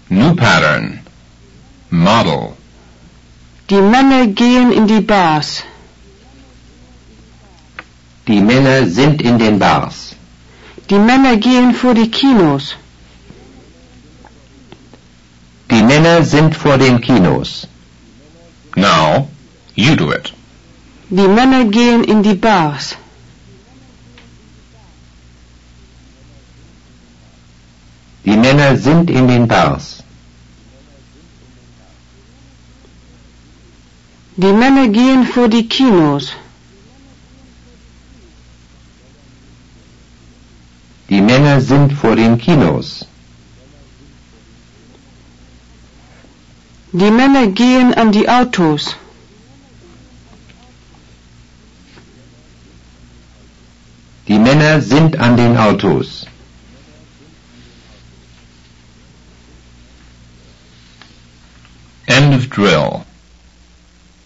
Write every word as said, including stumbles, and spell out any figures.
New pattern. Model. Die Männer gehen in die Bars. Die Männer sind in den Bars. Die Männer gehen vor die Kinos. Die Männer sind vor den Kinos. Now, you do it. Die Männer gehen in die Bars. Die Männer sind in den Bars. Die Männer gehen vor die Kinos. Die Männer sind vor den Kinos. Die Männer gehen an die Autos. Die Männer sind an den Autos. End of drill.